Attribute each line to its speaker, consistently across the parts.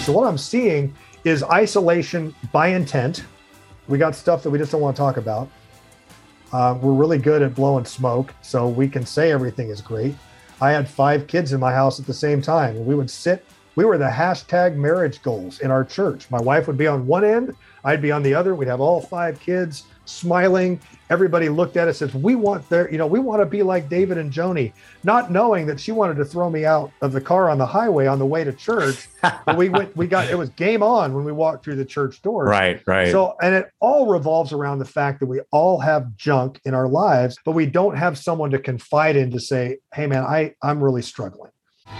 Speaker 1: So what I'm seeing is isolation by intent. We got stuff that we just don't want to talk about. We're really good at blowing smoke, so we can say everything is great. I had 5 kids in my house at the same time, and we were the hashtag marriage goals in our church. My wife would be on one end, I'd be on the other. We'd have all 5 kids smiling. Everybody looked at us as we want to be like David and Joni, not knowing that she wanted to throw me out of the car on the highway on the way to church. But it was game on when we walked through the church doors.
Speaker 2: Right.
Speaker 1: So, and it all revolves around the fact that we all have junk in our lives, but we don't have someone to confide in to say, hey man, I'm really struggling.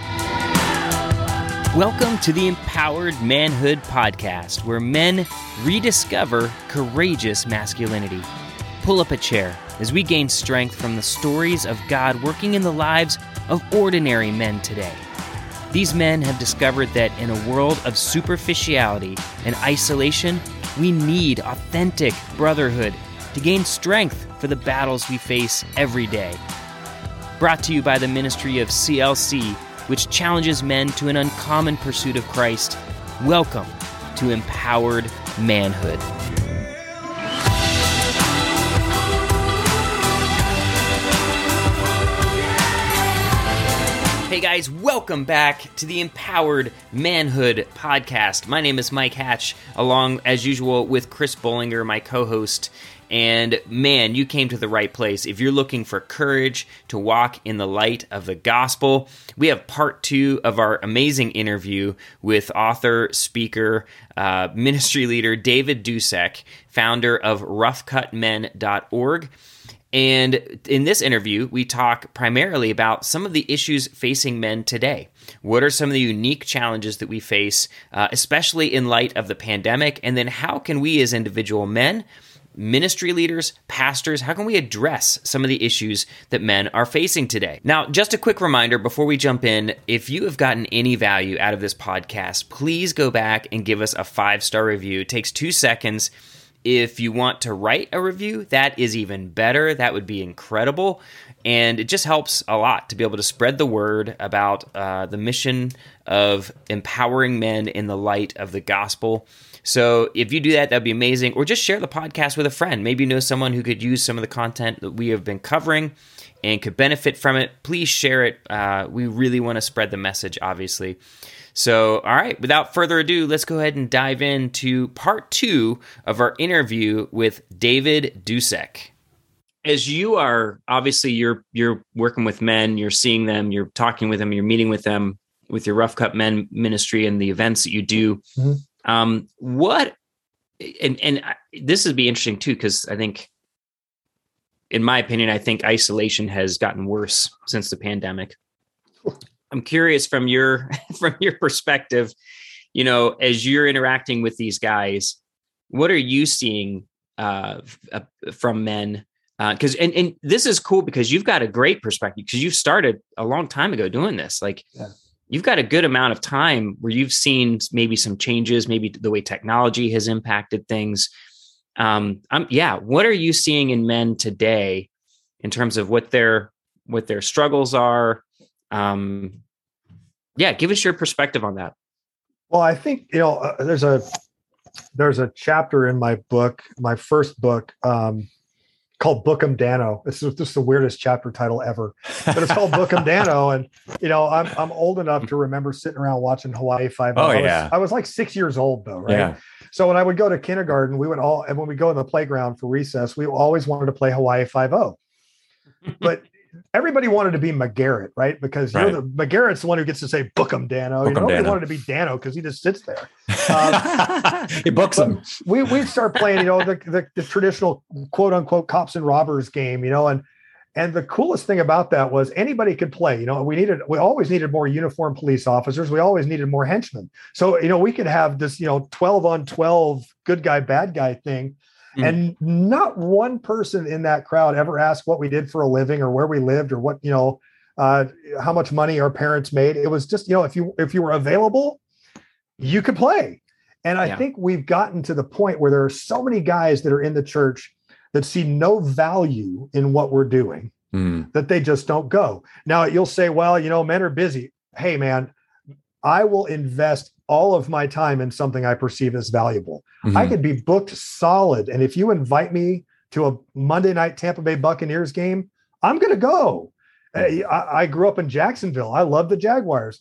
Speaker 3: Welcome to the Empowered Manhood Podcast, where men rediscover courageous masculinity. Pull up a chair as we gain strength from the stories of God working in the lives of ordinary men today. These men have discovered that in a world of superficiality and isolation, we need authentic brotherhood to gain strength for the battles we face every day. Brought to you by the ministry of CLC, which challenges men to an uncommon pursuit of Christ. Welcome to Empowered Manhood. Hey guys, welcome back to the Empowered Manhood Podcast. My name is Mike Hatch, along as usual with Chris Bollinger, my co-host. And man, you came to the right place. If you're looking for courage to walk in the light of the gospel, we have part 2 of our amazing interview with author, speaker, ministry leader David Dusek, founder of roughcutmen.org. And in this interview, we talk primarily about some of the issues facing men today. What are some of the unique challenges that we face, especially in light of the pandemic? And then how can we as individual men, ministry leaders, pastors, how can we address some of the issues that men are facing today? Now, just a quick reminder before we jump in, if you have gotten any value out of this podcast, please go back and give us a 5-star review. It takes 2 seconds. If you want to write a review, that is even better. That would be incredible. And it just helps a lot to be able to spread the word about the mission of empowering men in the light of the gospel. So if you do that, that'd be amazing. Or just share the podcast with a friend. Maybe you know someone who could use some of the content that we have been covering and could benefit from it. Please share it. We really want to spread the message, obviously. So, all right, without further ado, let's go ahead and dive into part 2 of our interview with David Dusek. As you are, obviously, you're working with men, you're seeing them, you're talking with them, you're meeting with them with your Rough Cut Men ministry and the events that you do. Mm-hmm. This would be interesting too, because I think, in my opinion, I think isolation has gotten worse since the pandemic. I'm curious from your perspective, as you're interacting with these guys, what are you seeing from men? Because and this is cool because you've got a great perspective because you started a long time ago doing this. You've got a good amount of time where you've seen maybe some changes, maybe the way technology has impacted things. What are you seeing in men today in terms of what their struggles are? Give us your perspective on that.
Speaker 1: Well, I think, there's a chapter in my book, my first book, called Book 'em Dano. This is just the weirdest chapter title ever, but it's called Book 'em Dano. And, I'm old enough to remember sitting around watching Hawaii Five-0.
Speaker 2: Oh, yeah.
Speaker 1: I was like 6 years old though. Right.
Speaker 2: Yeah.
Speaker 1: So when I would go to kindergarten, and when we go in the playground for recess, we always wanted to play Hawaii Five-0, but everybody wanted to be McGarrett, right? Because McGarrett's the one who gets to say, book him, Dano. Nobody wanted to be Dano because he just sits there.
Speaker 2: He books him.
Speaker 1: We'd start playing, the traditional quote unquote cops and robbers game, and the coolest thing about that was anybody could play. We always needed more uniformed police officers. We always needed more henchmen. So, we could have this, 12 on 12 good guy, bad guy thing. And not one person in that crowd ever asked what we did for a living or where we lived or what, how much money our parents made. It was just, if you were available, you could play. And I think we've gotten to the point where there are so many guys that are in the church that see no value in what we're doing, that they just don't go. Now you'll say, well, men are busy. Hey man, I will invest all of my time in something I perceive as valuable.
Speaker 2: Mhm.
Speaker 1: I could be booked solid. And if you invite me to a Monday night Tampa Bay Buccaneers game, I'm going to go. I grew up in Jacksonville. I love the Jaguars.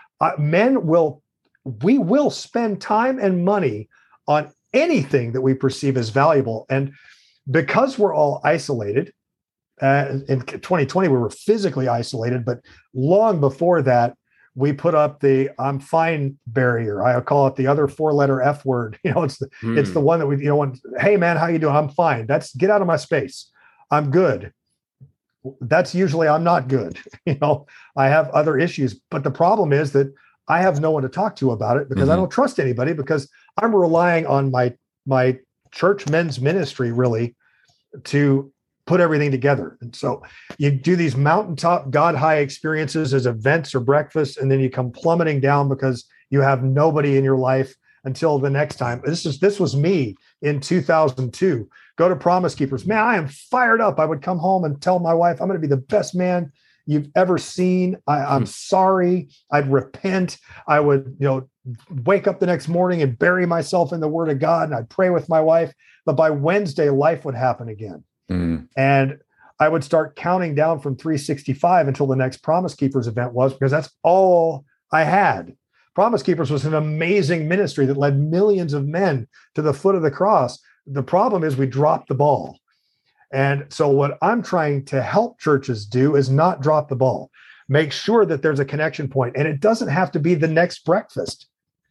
Speaker 1: We will spend time and money on anything that we perceive as valuable. And because we're all isolated, in 2020, we were physically isolated, but long before that, we put up the "I'm fine" barrier. I call it the other 4-letter F word. It's the one that we, when, hey man, how you doing? I'm fine. That's get out of my space. I'm good. That's usually I'm not good. I have other issues, but the problem is that I have no one to talk to about it because I don't trust anybody, because I'm relying on my church men's ministry really to put everything together. And so you do these mountaintop God high experiences as events or breakfast, and then you come plummeting down because you have nobody in your life until the next time. This was me in 2002. Go to Promise Keepers. Man, I am fired up. I would come home and tell my wife, I'm going to be the best man you've ever seen. I'm sorry. I'd repent. I would, wake up the next morning and bury myself in the Word of God, and I'd pray with my wife. But by Wednesday, life would happen again. And I would start counting down from 365 until the next Promise Keepers event was, because that's all I had. Promise Keepers was an amazing ministry that led millions of men to the foot of the cross. The problem is we dropped the ball. And so what I'm trying to help churches do is not drop the ball. Make sure that there's a connection point. And it doesn't have to be the next breakfast.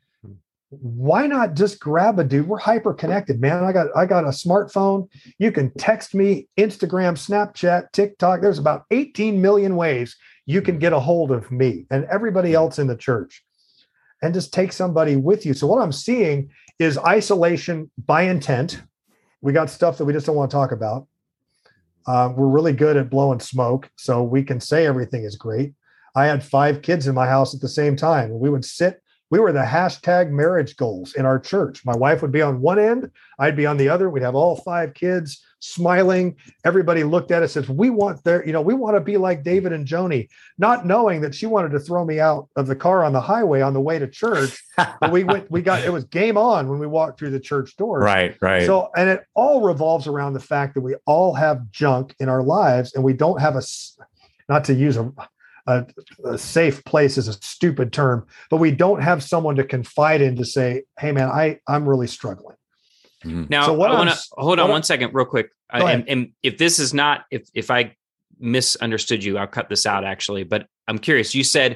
Speaker 1: Why not just grab a dude? We're hyper connected, man. I got a smartphone. You can text me, Instagram, Snapchat, TikTok. There's about 18 million ways you can get a hold of me and everybody else in the church, and just take somebody with you. So what I'm seeing is isolation by intent. We got stuff that we just don't want to talk about. We're really good at blowing smoke, so we can say everything is great. I had 5 kids in my house at the same time. We would sit. We were the hashtag marriage goals in our church. My wife would be on one end, I'd be on the other. We'd have all 5 kids smiling. Everybody looked at us as we want we want to be like David and Joni, not knowing that she wanted to throw me out of the car on the highway on the way to church. But it was game on when we walked through the church doors.
Speaker 2: Right.
Speaker 1: So, and it all revolves around the fact that we all have junk in our lives, and we don't have not to use a safe place is a stupid term, but we don't have someone to confide in to say, hey man, I'm really struggling.
Speaker 3: Now, so I want to hold on one second real quick. And if this is not, if I misunderstood you, I'll cut this out actually, but I'm curious. You said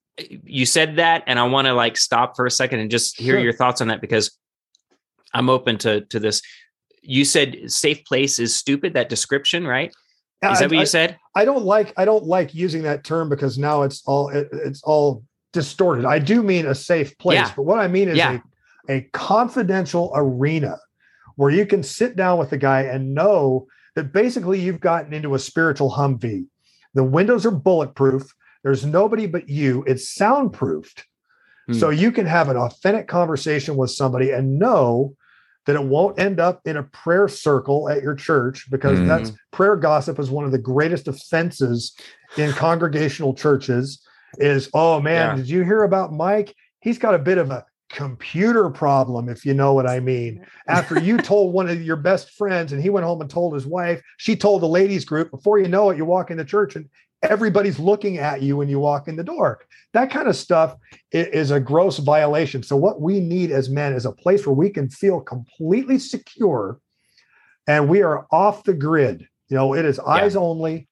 Speaker 3: that, and I want to stop for a second and just hear your thoughts on that, because I'm open to this. You said safe place is stupid, that description, right? Is that what you said? I don't like using that term because now it's all distorted. I do mean a safe place, but what I mean is a confidential arena where you can sit down with the guy and know that basically you've gotten into a spiritual Humvee. The windows are bulletproof. There's nobody but you. It's soundproofed. So you can have an authentic conversation with somebody and know that it won't end up in a prayer circle at your church, because that's prayer gossip is one of the greatest offenses in congregational churches is, oh man, did you hear about Mike? He's got a bit of a computer problem, if you know what I mean. After you told one of your best friends and he went home and told his wife, she told the ladies group, before you know it, you walk into church and everybody's looking at you when you walk in the door. That kind of stuff is a gross violation. So what we need as men is a place where we can feel completely secure and we are off the grid. It is eyes only.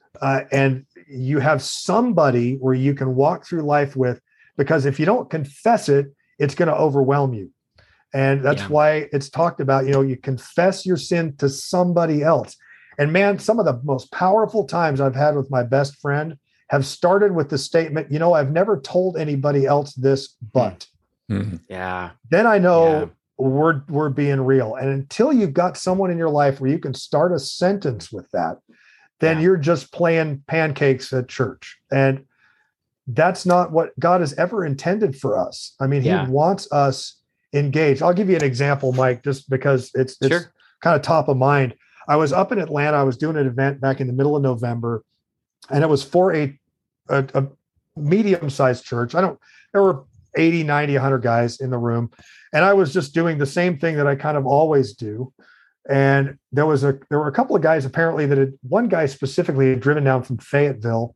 Speaker 3: And you have somebody where you can walk through life with, because if you don't confess it, it's going to overwhelm you. And that's why it's talked about, you confess your sin to somebody else. And man, some of the most powerful times I've had with my best friend have started with the statement, I've never told anybody else this, but then I know we're being real. And until you've got someone in your life where you can start a sentence with that, then you're just playing pancakes at church. And that's not what God has ever intended for us. I mean, he wants us engaged. I'll give you an example, Mike, just because it's kind of top of mind. I was up in Atlanta. I was doing an event back in the middle of November, and it was for a medium-sized church. There were
Speaker 1: 80, 90, 100 guys in the room. And I was just doing the same thing that I kind of always do. And there were a couple of guys apparently one guy specifically had driven down from Fayetteville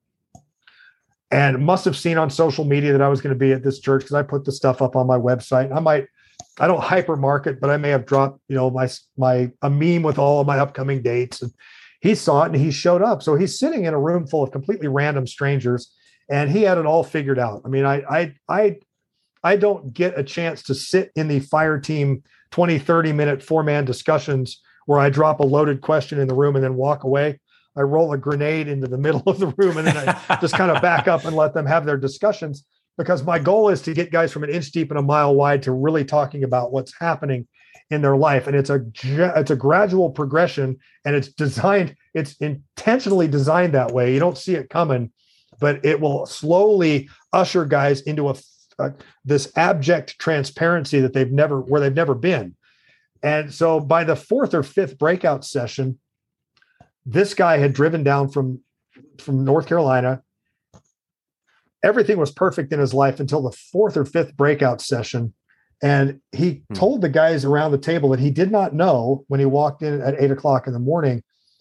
Speaker 1: and must have seen on social media that I was going to be at this church, because I put the stuff up on my website. I don't hyper market, but I may have dropped, a meme with all of my upcoming dates. And he saw it and he showed up. So he's sitting in a room full of completely random strangers, and he had it all figured out. I mean, I don't get a chance to sit in the fire team 20, 30-minute 4-man discussions where I drop a loaded question in the room and then walk away. I roll a grenade into the middle of the room and then I just kind of back up and let them have their discussions, because my goal is to get guys from an inch deep and a mile wide to really talking about what's happening in their life. And it's a gradual progression, and it's intentionally designed that way. You don't see it coming, but it will slowly usher guys into this abject transparency that they've never been. And so by the 4th or 5th breakout session, this guy had driven down from North Carolina. Everything was perfect in his life until the 4th or 5th breakout session. And he told the guys around the table that he did not know when he walked in at 8:00 in the morning.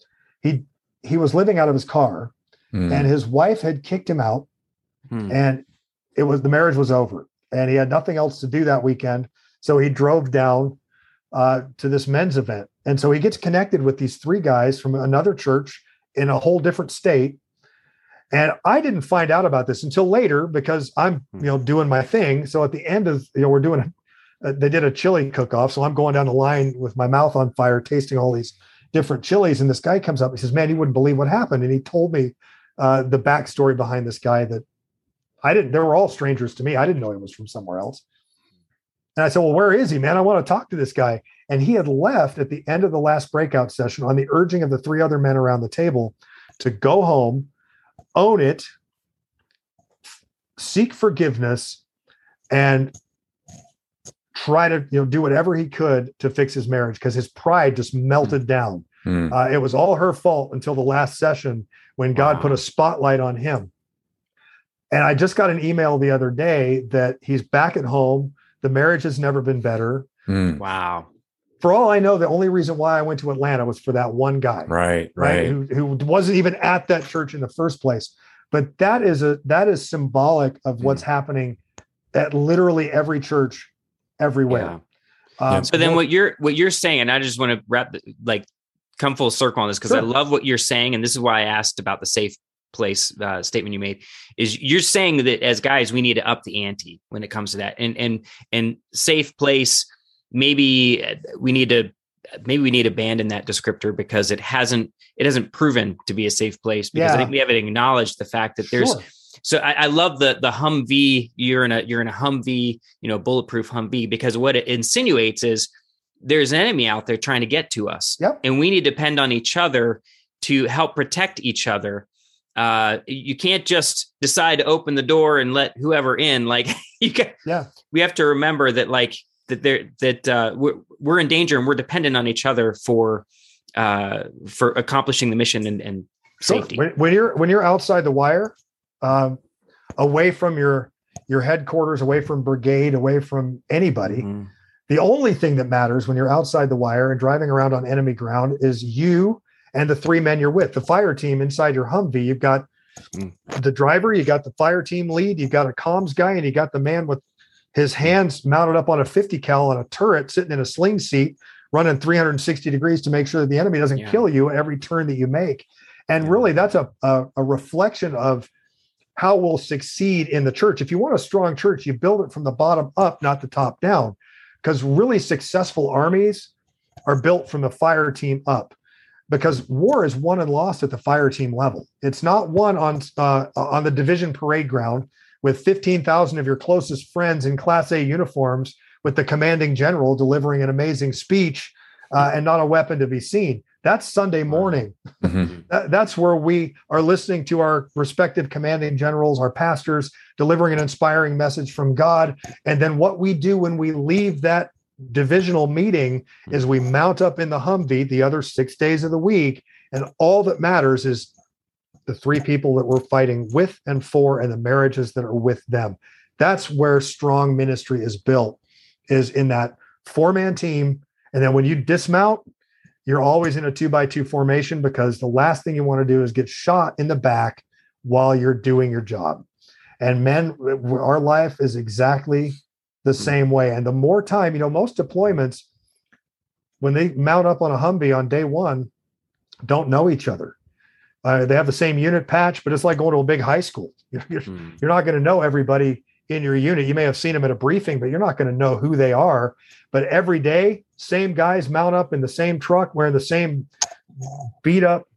Speaker 1: He was living out of his car, and his wife had kicked him out, and the marriage was over, and he had nothing else to do that weekend. So he drove down to this men's event. And so he gets connected with these 3 guys from another church in a whole different state. And I didn't find out about this until later, because I'm, doing my thing. So at the end of, we're doing, they did a chili cook-off. So I'm going down the line with my mouth on fire, tasting all these different chilies. And this guy comes up, he says, "Man, you wouldn't believe what happened." And he told me the backstory behind this guy that they were all strangers to me. I didn't know he was from somewhere else. And I said, "Well, where is he, man? I want to talk to this guy." And he had left at the end of the last breakout session on the urging of the 3 other men around the table to go home, own it, seek forgiveness, and try to do whatever he could to fix his marriage, because his pride just melted down. It was all her fault until the last session, when God put a spotlight on him. And I just got an email the other day that he's back at home. The marriage has never been better.
Speaker 3: Wow.
Speaker 1: For all I know, the only reason why I went to Atlanta was for that one guy,
Speaker 2: right?
Speaker 1: Who wasn't even at that church in the first place. But that is symbolic of what's happening at literally every church everywhere.
Speaker 3: Yeah. So then what you're saying, and I just want to come full circle on this, because I love what you're saying. And this is why I asked about the safe place statement you made, is you're saying that as guys, we need to up the ante when it comes to that, and safe place. Maybe we need to abandon that descriptor, because it hasn't proven to be a safe place, because I think we haven't acknowledged the fact that there's. Sure. So I love the Humvee. You're in a Humvee, bulletproof Humvee, because what it insinuates is there's an enemy out there trying to get to us, and we need to depend on each other to help protect each other. You can't just decide to open the door and let whoever in. We have to remember that we're in danger, and we're dependent on each other for accomplishing the mission and safety.
Speaker 1: When you're outside the wire, away from your headquarters, away from brigade, away from anybody, the only thing that matters when you're outside the wire and driving around on enemy ground is you and the 3 men you're with. The fire team inside your Humvee, you've got the driver, you got the fire team lead, you've got a comms guy, and you got the man with his hands mounted up on a 50 cal on a turret, sitting in a sling seat, running 360 degrees to make sure that the enemy doesn't kill you every turn that you make. And really, that's a reflection of how we'll succeed in the church. If you want a strong church, you build it from the bottom up, not the top down, because really successful armies are built from the fire team up. Because war is won and lost at the fire team level. It's not won on the division parade ground with 15,000 of your closest friends in Class A uniforms, with the commanding general delivering an amazing speech and not a weapon to be seen. That's Sunday morning. That's where we are listening to our respective commanding generals, our pastors, delivering an inspiring message from God. And then what we do when we leave that divisional meeting is we mount up in the Humvee the other 6 days of the week. And all that matters is the 3 people that we're fighting with and for, and the marriages that are with them. that's where strong ministry is built, is in that 4-man team. And then when you dismount, you're always in a 2x2 formation, because the last thing you want to do is get shot in the back while you're doing your job. And men, our life is exactly the same way. And the more time, most deployments, when they mount up on a Humvee on day one, don't know each other. They have the same unit patch, but it's like going to a big high school. You're not going to know everybody in your unit. You may have seen them at a briefing, but you're not going to know who they are. But every day, same guys mount up in the same truck, wearing the same beat up,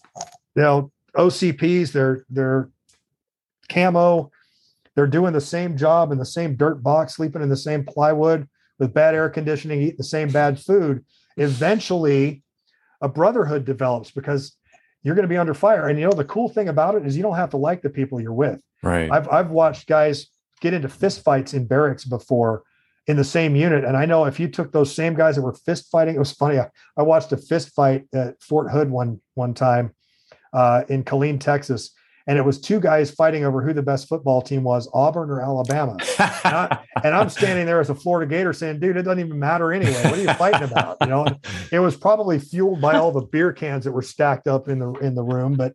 Speaker 1: OCPs, they're camo. They're doing the same job in the same dirt box, sleeping in the same plywood with bad air conditioning, eating the same bad food. Eventually, a brotherhood develops, because you're going to be under fire. And the cool thing about it is you don't have to like the people you're with.
Speaker 2: Right.
Speaker 1: I've watched guys get into fist fights in barracks before in the same unit. And I know if you took those same guys that were fist fighting, it was funny. I watched a fist fight at Fort Hood one time in Killeen, Texas. And it was two guys fighting over who the best football team was, Auburn or Alabama. And I'm standing there as a Florida Gator saying, dude, it doesn't even matter anyway. What are you fighting about? It was probably fueled by all the beer cans that were stacked up in the room. But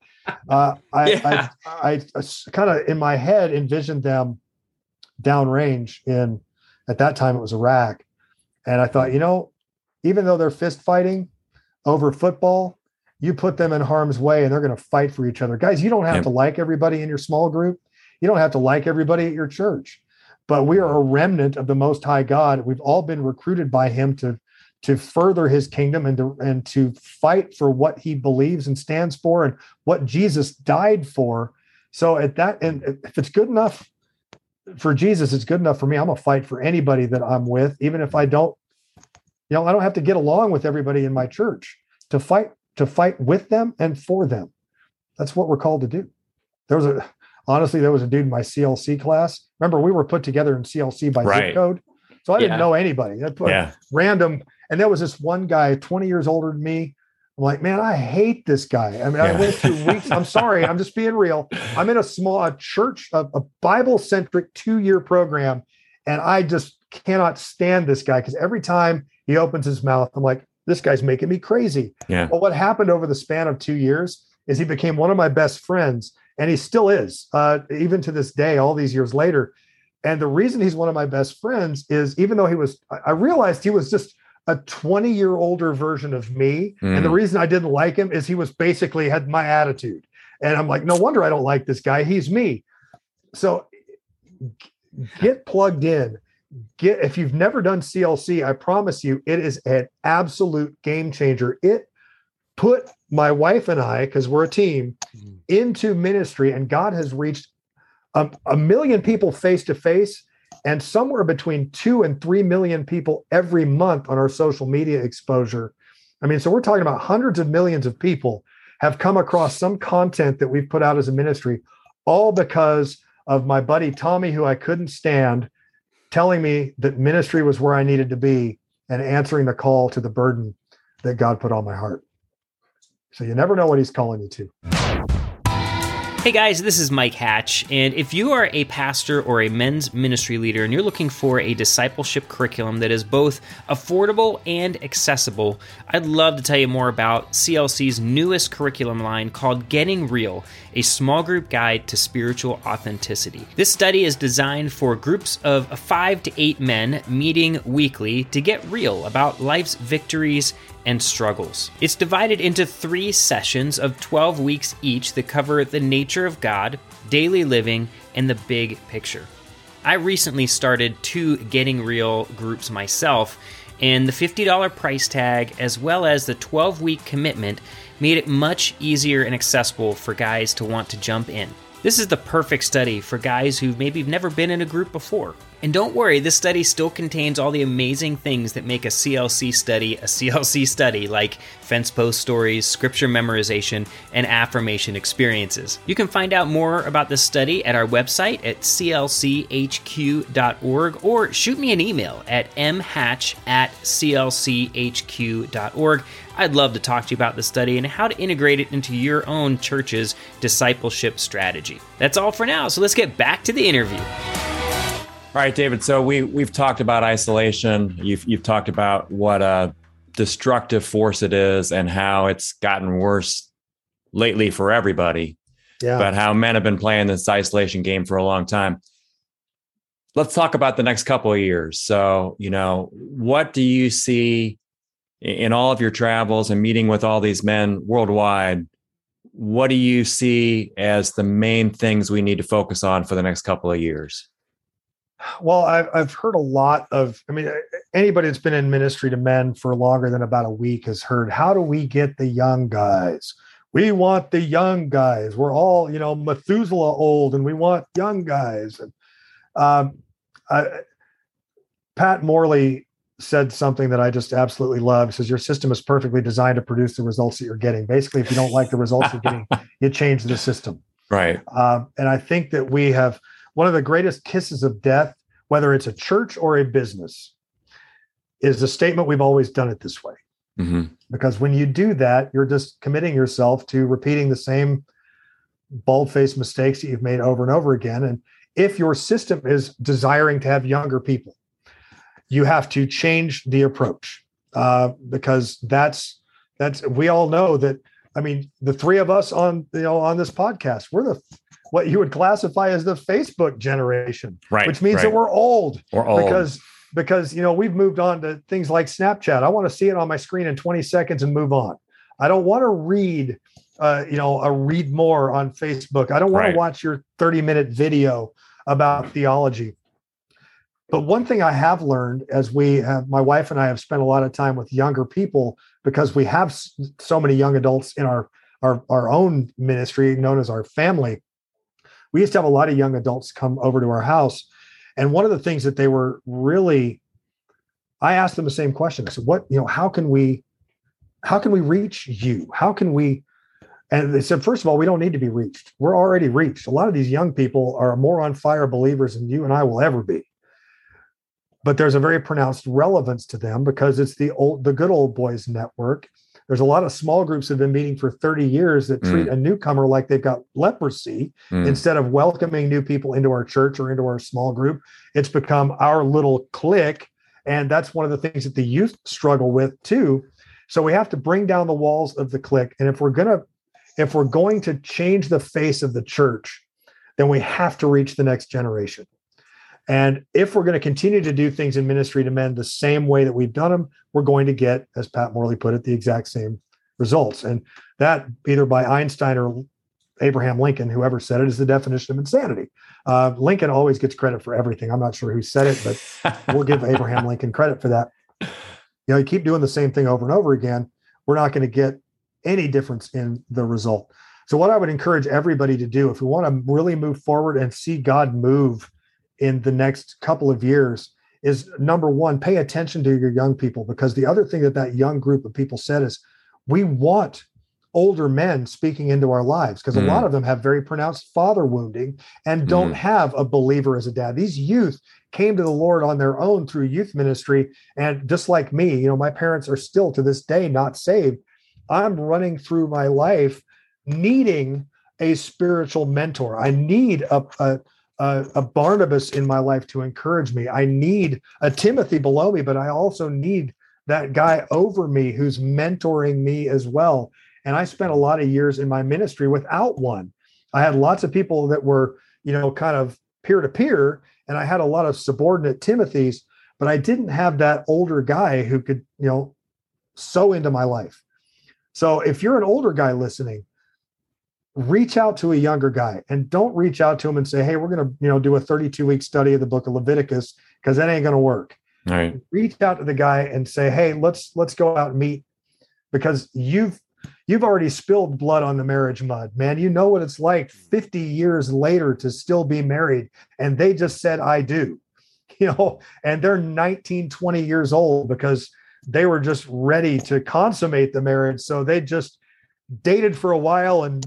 Speaker 1: I kind of in my head envisioned them downrange at that time it was Iraq. And I thought, even though they're fist fighting over football, you put them in harm's way and they're going to fight for each other. Guys, you don't have to like everybody in your small group. You don't have to like everybody at your church, but we are a remnant of the Most High God. We've all been recruited by him to further his kingdom and to fight for what he believes and stands for and what Jesus died for. So and if it's good enough for Jesus, it's good enough for me. I'm going to fight for anybody that I'm with, even if I don't, I don't have to get along with everybody in my church to fight with them and for them. That's what we're called to do. There was a dude in my CLC class. Remember, we were put together in CLC by zip code. So I didn't know anybody. I put random. And there was this one guy, 20 years older than me. I'm like, man, I hate this guy. I mean, I went through weeks. I'm sorry. I'm just being real. I'm in a church, a Bible-centric 2-year program. And I just cannot stand this guy, because every time he opens his mouth, I'm like, this guy's making me crazy. Yeah. Well, what happened over the span of 2 years is he became one of my best friends, and he still is, even to this day, all these years later. And the reason he's one of my best friends is, even though I realized he was just a 20-year older version of me. And the reason I didn't like him is he was basically had my attitude. And I'm like, no wonder I don't like this guy. He's me. So get plugged in. If you've never done CLC, I promise you, it is an absolute game changer. It put my wife and I, because we're a team, into ministry, and God has reached a million people face to face, and somewhere between 2 and 3 million people every month on our social media exposure. I mean, so we're talking about hundreds of millions of people have come across some content that we've put out as a ministry, all because of my buddy Tommy, who I couldn't stand, telling me that ministry was where I needed to be and answering the call to the burden that God put on my heart. So you never know what he's calling you to.
Speaker 3: Hey guys, this is Mike Hatch, and if you are a pastor or a men's ministry leader and you're looking for a discipleship curriculum that is both affordable and accessible, I'd love to tell you more about CLC's newest curriculum line called Getting Real, a small group guide to spiritual authenticity. This study is designed for groups of 5 to 8 men meeting weekly to get real about life's victories and struggles. It's divided into 3 sessions of 12 weeks each that cover the nature of God, daily living, and the big picture. I recently started 2 Getting Real groups myself, and the $50 price tag as well as the 12-week commitment made it much easier and accessible for guys to want to jump in. This is the perfect study for guys who maybe have never been in a group before. And don't worry, this study still contains all the amazing things that make a CLC study, like fence post stories, scripture memorization, and affirmation experiences. You can find out more about this study at our website at clchq.org, or shoot me an email at mhatch@clchq.org. I'd love to talk to you about the study and how to integrate it into your own church's discipleship strategy. That's all for now, so let's get back to the interview.
Speaker 2: All right, David. So we've talked about isolation. You've talked about what a destructive force it is and how it's gotten worse lately for everybody.
Speaker 1: Yeah.
Speaker 2: But how men have been playing this isolation game for a long time. Let's talk about the next couple of years. So, what do you see in all of your travels and meeting with all these men worldwide? What do you see as the main things we need to focus on for the next couple of years?
Speaker 1: Well, I've heard a lot of, anybody that's been in ministry to men for longer than about a week has heard, how do we get the young guys? We want the young guys. We're all, Methuselah old, and we want young guys. And Pat Morley said something that I just absolutely love. He says, your system is perfectly designed to produce the results that you're getting. Basically, if you don't like the results you're getting, you change the system.
Speaker 2: Right.
Speaker 1: And I think that we have one of the greatest kisses of death, whether it's a church or a business, is the statement, we've always done it this way.
Speaker 2: Mm-hmm.
Speaker 1: Because when you do that, you're just committing yourself to repeating the same bald-faced mistakes that you've made over and over again. And if your system is desiring to have younger people, you have to change the approach, because that's we all know that. The three of us on this podcast, we're what you would classify as the Facebook generation,
Speaker 2: right?
Speaker 1: Which means
Speaker 2: right.
Speaker 1: that we're old.
Speaker 2: We're old
Speaker 1: because we've moved on to things like Snapchat. I want to see it on my screen in 20 seconds and move on. I don't want to read, a read more on Facebook. I don't want to watch your 30-minute video about theology. But one thing I have learned, as my wife and I have spent a lot of time with younger people, because we have so many young adults in our own ministry known as our family. We used to have a lot of young adults come over to our house. And one of the things that they were really, I asked them the same question. I said, how can we reach you? And they said, first of all, we don't need to be reached. We're already reached. A lot of these young people are more on fire believers than you and I will ever be. But there's a very pronounced relevance to them because it's the good old boys network. There's a lot of small groups that have been meeting for 30 years that treat a newcomer like they've got leprosy. Instead of welcoming new people into our church or into our small group. It's become our little clique. And that's one of the things that the youth struggle with too. So we have to bring down the walls of the clique. And if we're going to change the face of the church, then we have to reach the next generation. And if we're going to continue to do things in ministry to men the same way that we've done them, we're going to get, as Pat Morley put it, the exact same results. And that, either by Einstein or Abraham Lincoln, whoever said it, is the definition of insanity. Lincoln always gets credit for everything. I'm not sure who said it, but we'll give Abraham Lincoln credit for that. You keep doing the same thing over and over again, we're not going to get any difference in the result. So what I would encourage everybody to do, if we want to really move forward and see God move in the next couple of years, is number one, pay attention to your young people, because the other thing that young group of people said is, we want older men speaking into our lives, because a lot of them have very pronounced father wounding and don't have a believer as a dad. These youth came to the Lord on their own through youth ministry. And just like me, my parents are still to this day not saved. I'm running through my life needing a spiritual mentor. I need a Barnabas in my life to encourage me. I need a Timothy below me, but I also need that guy over me who's mentoring me as well. And I spent a lot of years in my ministry without one. I had lots of people that were, kind of peer to peer, and I had a lot of subordinate Timothys, but I didn't have that older guy who could, sow into my life. So if you're an older guy listening, reach out to a younger guy, and don't reach out to him and say, hey, we're going to, do a 32-week study of the book of Leviticus, because that ain't going to work.
Speaker 2: All right.
Speaker 1: Reach out to the guy and say, hey, let's go out and meet, because you've already spilled blood on the marriage mud, man. You know what it's like 50 years later to still be married. And they just said, I do, and they're 19, 20 years old because they were just ready to consummate the marriage. So they just dated for a while, and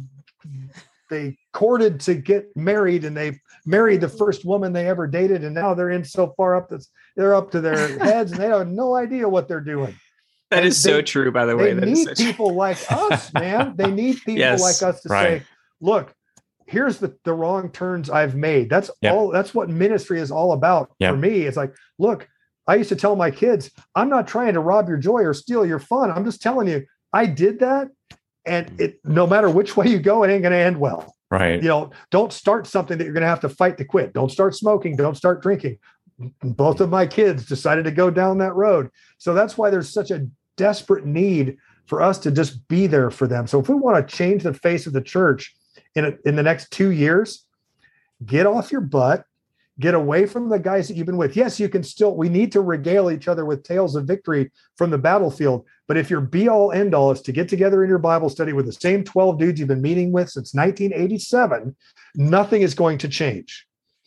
Speaker 1: they courted to get married, and they married the first woman they ever dated. And now they're in so far up that they're up to their heads, and they have no idea what they're doing.
Speaker 3: That is so true, by the way.
Speaker 1: They need people like us, man. They need people like us to say, look, here's the wrong turns I've made. That's
Speaker 2: Yep.
Speaker 1: all. That's what ministry is all about.
Speaker 2: Yep.
Speaker 1: For me, it's like, look, I used to tell my kids, I'm not trying to rob your joy or steal your fun. I'm just telling you, I did that. And no matter which way you go, it ain't going to end well.
Speaker 2: Right.
Speaker 1: Don't start something that you're going to have to fight to quit. Don't start smoking. Don't start drinking. Both of my kids decided to go down that road. So that's why there's such a desperate need for us to just be there for them. So if we want to change the face of the church in the next 2 years, get off your butt, get away from the guys that you've been with. Yes, we need to regale each other with tales of victory from the battlefield. But if your be all end all is to get together in your Bible study with the same 12 dudes you've been meeting with since 1987, nothing is going to change.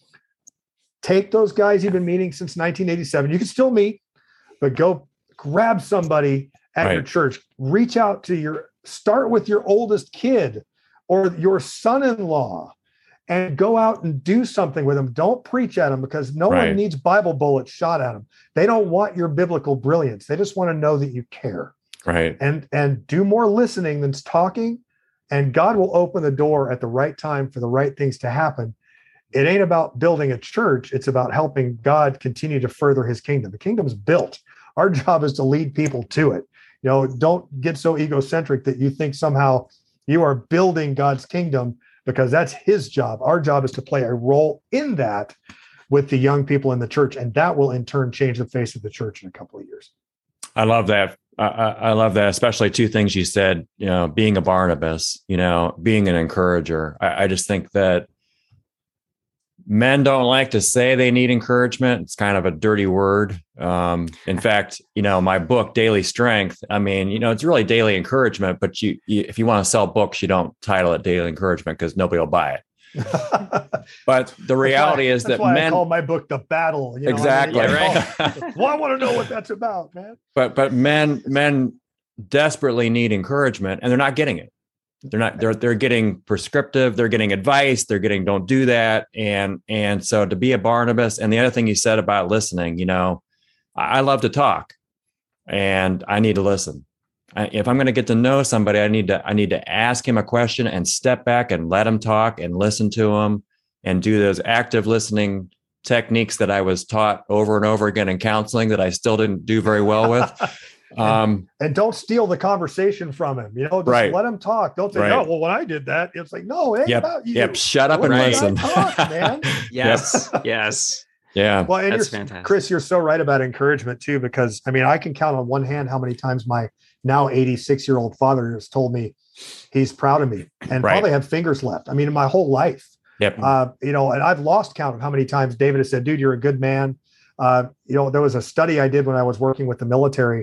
Speaker 1: Take those guys you've been meeting since 1987. You can still meet, but go grab somebody at your church. Reach out to start with your oldest kid or your son-in-law and go out and do something with them. Don't preach at them, because no one needs Bible bullets shot at them. They don't want your biblical brilliance. They just want to know that you care.
Speaker 2: Right.
Speaker 1: And do more listening than talking, and God will open the door at the right time for the right things to happen. It ain't about building a church. It's about helping God continue to further his kingdom. The kingdom's built. Our job is to lead people to it. Don't get so egocentric that you think somehow you are building God's kingdom, because that's his job. Our job is to play a role in that with the young people in the church. And that will in turn change the face of the church in a couple of years.
Speaker 2: I love that. I love that, especially two things you said, being a Barnabas, being an encourager. I just think that men don't like to say they need encouragement. It's kind of a dirty word. In fact, my book, Daily Strength, it's really daily encouragement, but if you want to sell books, you don't title it Daily Encouragement because nobody will buy it. But the reality is that men,
Speaker 1: I call my book The Battle.
Speaker 2: Exactly.
Speaker 1: Right. Well, I want to know what that's about, man.
Speaker 2: But men desperately need encouragement, and they're not getting it. They're getting prescriptive, they're getting advice, they're getting, don't do that. And so to be a Barnabas, and the other thing you said about listening, I love to talk and I need to listen. If I'm going to get to know somebody, I need to ask him a question and step back and let him talk and listen to him and do those active listening techniques that I was taught over and over again in counseling that I still didn't do very well with.
Speaker 1: And don't steal the conversation from him. Just let him talk. Don't say, no, well, when I did that, it's like, no, it ain't about you.
Speaker 2: Yep. Shut up and listen.
Speaker 1: Talk, man.
Speaker 3: Yes. Yes.
Speaker 2: Yeah.
Speaker 1: Well, and
Speaker 3: that's fantastic.
Speaker 1: Chris, you're so right about encouragement too, because I can count on one hand how many times my now 86-year-old father has told me he's proud of me and probably have fingers left. In my whole life.
Speaker 2: Yep.
Speaker 1: And I've lost count of how many times David has said, dude, you're a good man. There was a study I did when I was working with the military.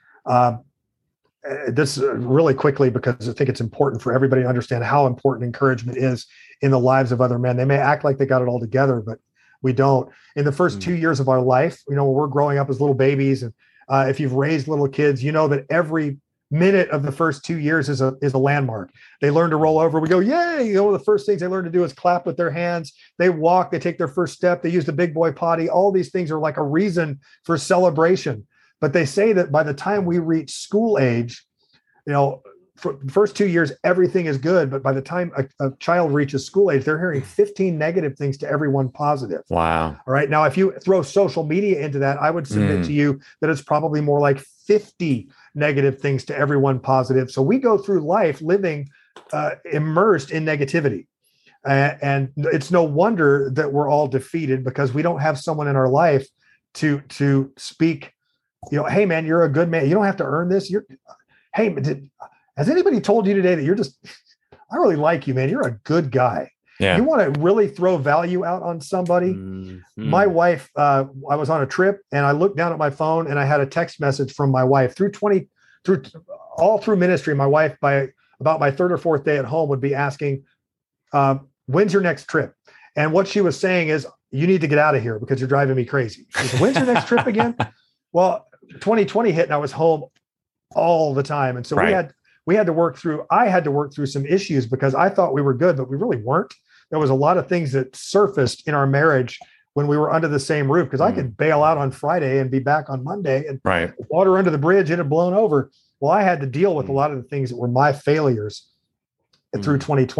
Speaker 1: This really quickly, because I think it's important for everybody to understand how important encouragement is in the lives of other men. They may act like they got it all together, but we don't. In the first 2 years of our life, when we're growing up as little babies, and if you've raised little kids, that every minute of the first 2 years is a landmark. They learn to roll over. We go, yay! The first things they learn to do is clap with their hands. They walk. They take their first step. They use the big boy potty. All these things are like a reason for celebration. But they say that by the time we reach school age, for the first 2 years, everything is good. But by the time a child reaches school age, they're hearing 15 negative things to every one positive.
Speaker 2: Wow.
Speaker 1: All right. Now, if you throw social media into that, I would submit to you that it's probably more like 50 negative things to every one positive. So we go through life living immersed in negativity. And it's no wonder that we're all defeated, because we don't have someone in our life to speak, hey man, you're a good man. You don't have to earn this. Has anybody told you today that I really like you, man. You're a good guy. Yeah. You want to really throw value out on somebody. Mm-hmm. My wife, I was on a trip and I looked down at my phone and I had a text message from my wife through ministry. My wife, by about my third or fourth day at home, would be asking, when's your next trip? And what she was saying is, you need to get out of here because you're driving me crazy. She said, when's your next trip again? Well, 2020 hit and I was home all the time. And so I had to work through some issues because I thought we were good, but we really weren't. There was a lot of things that surfaced in our marriage when we were under the same roof, because I could bail out on Friday and be back on Monday, and water under the bridge, it had blown over. Well, I had to deal with a lot of the things that were my failures through 2020.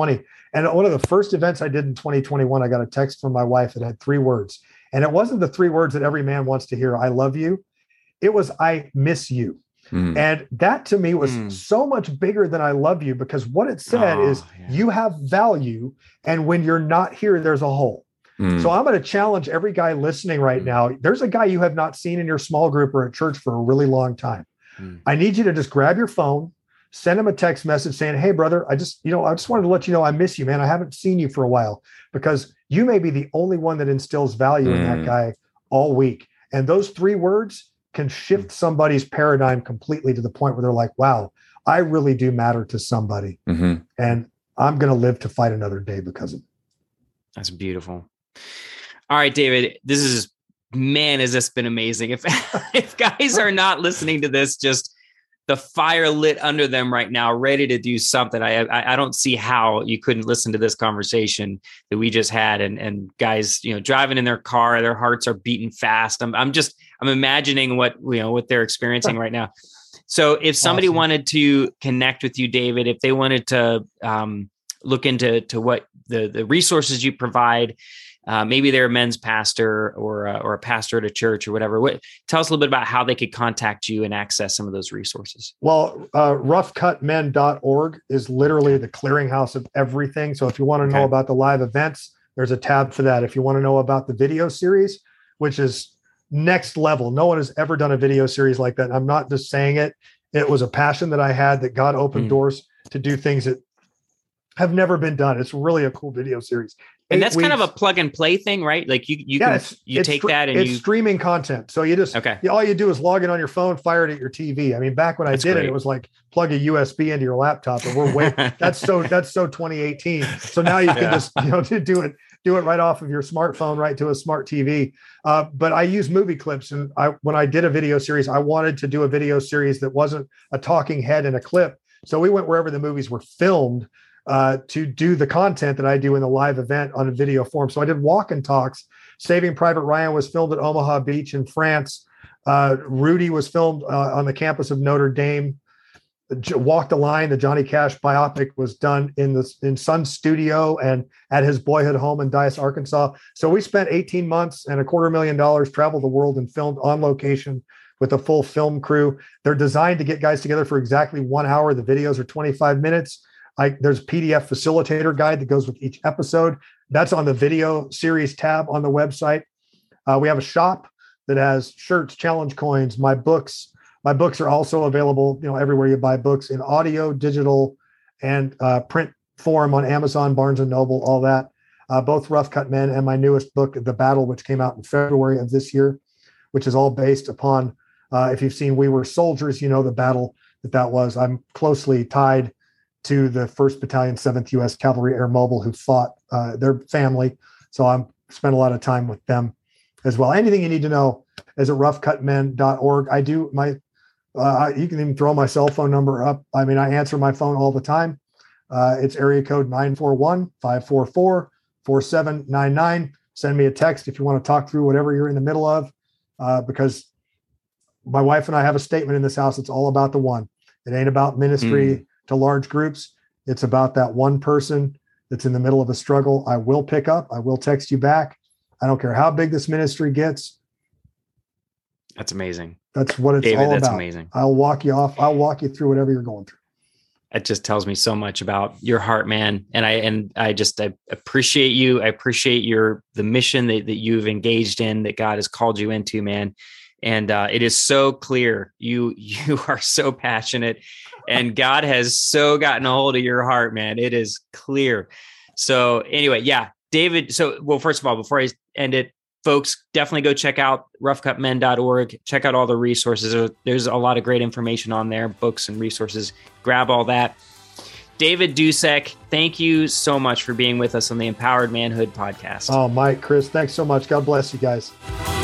Speaker 1: And one of the first events I did in 2021, I got a text from my wife that had 3 words. And it wasn't the 3 words that every man wants to hear, I love you. It was, I miss you. And that to me was so much bigger than I love you, because what it said is you have value. And when you're not here, there's a hole. So I'm going to challenge every guy listening right now. There's a guy you have not seen in your small group or at church for a really long time. I need you to just grab your phone, send him a text message saying, hey, brother, I just wanted to let you know I miss you, man. I haven't seen you for a while, because you may be the only one that instills value in that guy all week. And those 3 words can shift somebody's paradigm completely to the point where they're like, wow, I really do matter to somebody. And I'm going to live to fight another day because of it.
Speaker 3: That's beautiful. All right, David, has this been amazing. If guys are not listening to this, just the fire lit under them right now, ready to do something. I don't see how you couldn't listen to this conversation that we just had, and guys, driving in their car, their hearts are beating fast. I'm imagining what they're experiencing right now. So if somebody wanted to connect with you, David, if they wanted to look into what the resources you provide, maybe they're a men's pastor or a pastor at a church or whatever. Tell us a little bit about how they could contact you and access some of those resources.
Speaker 1: Well, roughcutmen.org is literally the clearinghouse of everything. So if you want to know about the live events, there's a tab for that. If you want to know about the video series, which is next level, no one has ever done a video series like that. I'm not just saying it. It was a passion that I had, that God opened doors to do things that have never been done. It's really a cool video series.
Speaker 3: And that's kind of a plug and play thing, right? Like you take that and
Speaker 1: it's streaming content. So you just, all you do is log in on your phone, fire it at your TV. I mean, back when I did it, it was like plug a USB into your laptop, and we're way, that's so 2018. So now you can just, do it right off of your smartphone, right to a smart TV. But I use movie clips. And when I did a video series, I wanted to do a video series that wasn't a talking head and a clip. So we went wherever the movies were filmed to do the content that I do in the live event on a video form. So I did walk and talks. Saving Private Ryan was filmed at Omaha Beach in France. Rudy was filmed on the campus of Notre Dame. Walk the Line, the Johnny Cash biopic, was done in Sun Studio and at his boyhood home in Dyess, Arkansas. So we spent 18 months and $250,000, traveled the world and filmed on location with a full film crew. They're designed to get guys together for exactly 1 hour. The videos are 25 minutes. There's a PDF facilitator guide that goes with each episode. That's on the video series tab on the website. We have a shop that has shirts, challenge coins, my books. My books are also available, everywhere you buy books, in audio, digital, and print form on Amazon, Barnes & Noble, all that. Both Rough Cut Men and my newest book, The Battle, which came out in February of this year, which is all based upon, if you've seen We Were Soldiers, the battle that was. I'm closely tied to the 1st Battalion, 7th U.S. Cavalry Air Mobile, who fought their family. So I spent a lot of time with them as well. Anything you need to know is at roughcutmen.org. I do you can even throw my cell phone number up. I mean, I answer my phone all the time. It's area code 941-544-4799. Send me a text if you want to talk through whatever you're in the middle of, because my wife and I have a statement in this house. It's all about the one. It ain't about ministry to large groups. It's about that one person that's in the middle of a struggle. I will pick up. I will text you back. I don't care how big this ministry gets.
Speaker 3: That's amazing.
Speaker 1: That's what it's all about.
Speaker 3: That's amazing.
Speaker 1: I'll walk you through whatever you're going through.
Speaker 3: It just tells me so much about your heart, man. And I appreciate you. I appreciate the mission that you've engaged in, that God has called you into, man. And it is so clear. You are so passionate, and God has so gotten a hold of your heart, man. It is clear. So anyway, David. So, first of all, before I end it, folks, definitely go check out roughcutmen.org. Check out all the resources. There's a lot of great information on there, books and resources. Grab all that. David Dusek, thank you so much for being with us on the Empowered Manhood podcast.
Speaker 1: Oh, Mike, Chris, thanks so much. God bless you guys.